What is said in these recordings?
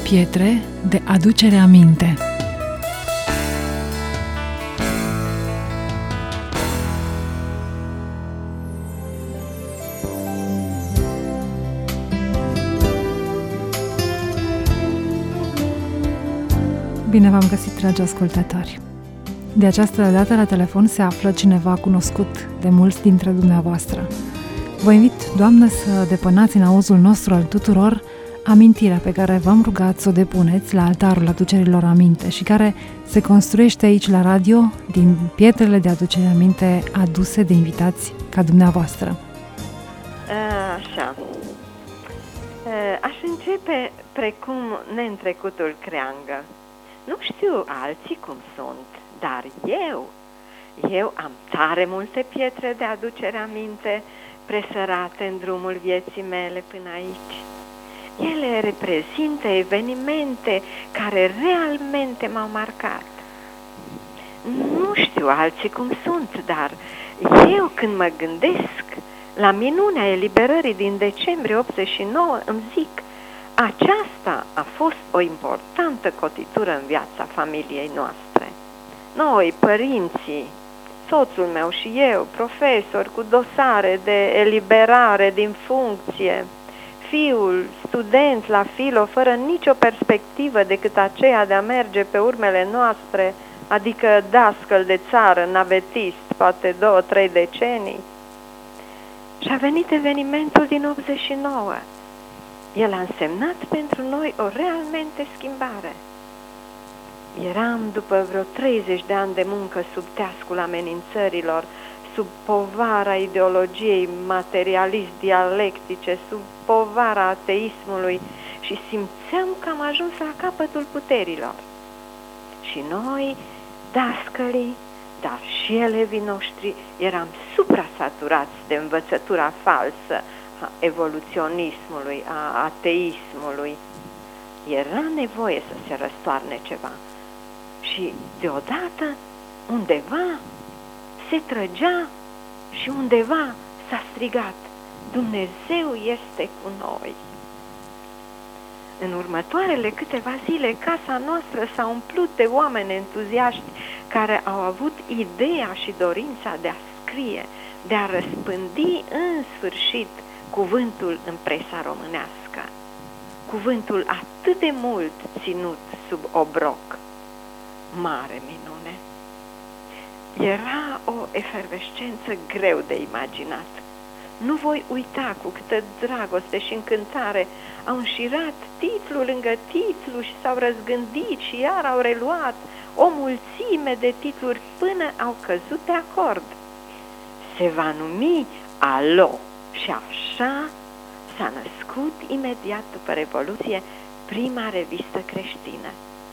Pietre de aducere aminte. Bine v-am găsit, dragi ascultători! De această dată la telefon se află cineva cunoscut de mulți dintre dumneavoastră. Vă invit, Doamnă, să depănați în auzul nostru al tuturor amintirea pe care v-am rugat să o depuneți la altarul aducerilor aminte și care se construiește aici la radio din pietrele de aducere aminte aduse de invitați ca dumneavoastră. Așa. Aș începe precum neîntrecutul creangă. Nu știu alții cum sunt, dar eu am tare multe pietre de aducere aminte presărate în drumul vieții mele până aici. Ele reprezintă evenimente care realmente m-au marcat. Nu știu alții cum sunt, dar eu când mă gândesc la minunea eliberării din decembrie 89, îmi zic, aceasta a fost o importantă cotitură în viața familiei noastre. Noi, părinții, soțul meu și eu, profesori cu dosare de eliberare din funcție, fiul, student la filo, fără nicio perspectivă decât aceea de a merge pe urmele noastre, adică dascăl de țară, navetist, poate 2-3 decenii. Și a venit evenimentul din 89. El a însemnat pentru noi o realmente schimbare. Eram după vreo 30 de ani de muncă sub teascul amenințărilor, sub povara ideologiei materialist-dialectice, sub povara ateismului și simțeam că am ajuns la capătul puterilor. Și noi, dascălii, dar și elevii noștri, eram suprasaturați de învățătura falsă a evoluționismului, a ateismului. Era nevoie să se răstoarne ceva. Și deodată, undeva, se trăgea și undeva s-a strigat, Dumnezeu este cu noi. În următoarele câteva zile, casa noastră s-a umplut de oameni entuziaști care au avut ideea și dorința de a scrie, de a răspândi în sfârșit cuvântul în presa românească. Cuvântul atât de mult ținut sub obroc. Mare minune! Era o efervescență greu de imaginat. Nu voi uita cu câtă dragoste și încântare au înșirat titlu lângă titlu și s-au răzgândit și iar au reluat o mulțime de titluri până au căzut de acord. Se va numi Alo și așa s-a născut imediat după Revoluție prima revistă creștină.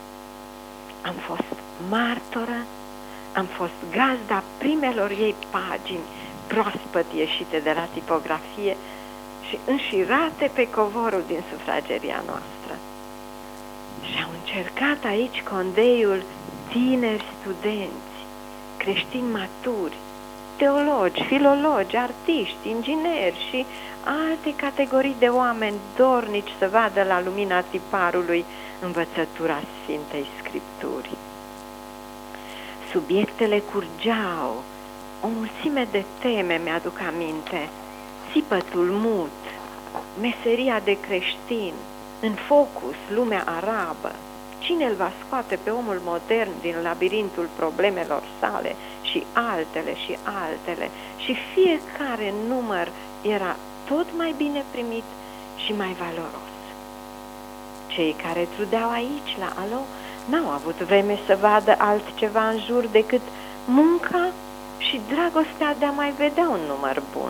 Am fost martoră, am fost gazda primelor ei pagini proaspăt ieșite de la tipografie și înșirate pe covorul din sufrageria noastră. Și au încercat aici condeiul tineri studenți, creștini maturi, teologi, filologi, artiști, ingineri și alte categorii de oameni dornici să vadă la lumina tiparului învățătura Sfintei Scripturii. Subiectele curgeau, o mulțime de teme mi-aduc aminte, țipătul mut, meseria de creștin, în focus lumea arabă, cine îl va scoate pe omul modern din labirintul problemelor sale și altele și altele, și fiecare număr era tot mai bine primit și mai valoros. Cei care trudeau aici la Alo n-au avut vreme să vadă altceva în jur decât munca și dragostea de a mai vedea un număr bun.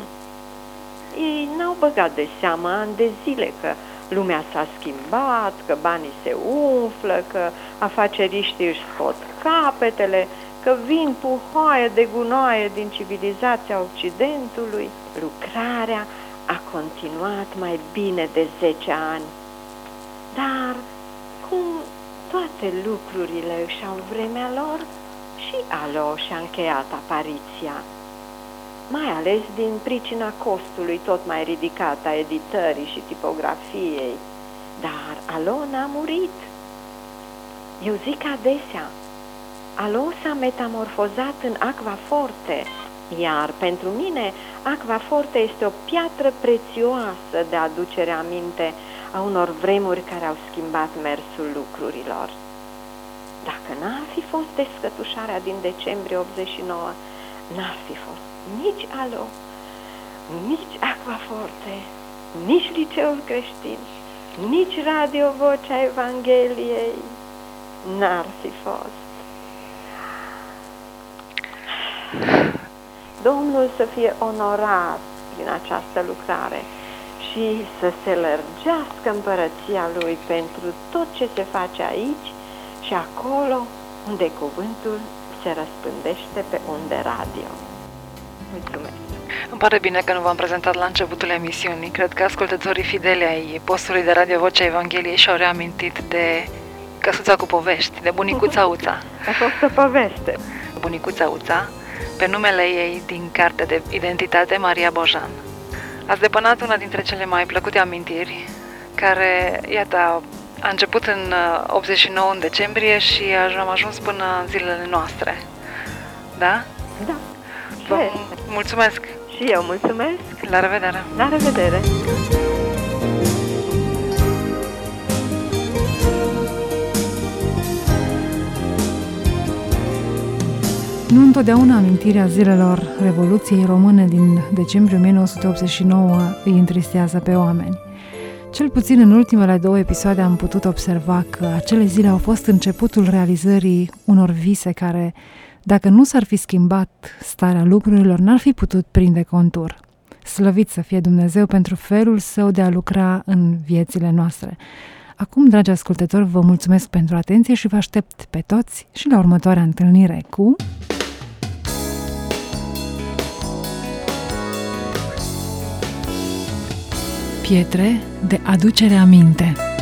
Ei n-au băgat de seamă ani de zile că lumea s-a schimbat, că banii se umflă, că afaceriștii își scot capetele, că vin puhoaie de gunoaie din civilizația Occidentului. Lucrarea a continuat mai bine de 10 ani. Dar cum toate lucrurile își au vremea lor, și Alo și-a încheiat apariția, mai ales din pricina costului tot mai ridicat a editării și tipografiei dar Alo n-a murit. Eu zic adesea, Alo s-a metamorfozat în Aquaforte, iar pentru mine Aquaforte este o piatră prețioasă de aducere aminte a unor vremuri care au schimbat mersul lucrurilor. Dacă n-ar fi fost descătușarea din decembrie 89, n-ar fi fost nici Alo, nici Aquaforte, nici Liceul Creștin, nici Radio Vocea Evangheliei. N-ar fi fost. Domnul să fie onorat prin această lucrare și să se lărgească împărăția Lui pentru tot ce se face aici și acolo unde cuvântul se răspândește pe unde radio. Mulțumesc! Îmi pare bine că nu v-am prezentat la începutul emisiunii. Cred că ascultătorii fideli ai postului de Radio Vocea Evangheliei și-au reamintit de Căsuța cu povești, de Bunicuța Uța. A fost o poveste. Bunicuța Uța, pe numele ei din cartea de identitate Maria Bojan. Ați depănat una dintre cele mai plăcute amintiri, care, iată, a început în 89 în decembrie și am ajuns până în zilele noastre. Da? Da. Vă mulțumesc! Și eu mulțumesc! La revedere! La revedere! Nu întotdeauna amintirea zilelor Revoluției Române din decembrie 1989 îi întristează pe oameni. Cel puțin în ultimele 2 episoade am putut observa că acele zile au fost începutul realizării unor vise care, dacă nu s-ar fi schimbat starea lucrurilor, n-ar fi putut prinde contur. Slăvit să fie Dumnezeu pentru felul Său de a lucra în viețile noastre. Acum, dragi ascultători, vă mulțumesc pentru atenție și vă aștept pe toți și la următoarea întâlnire cu... Pietre de aducere aminte.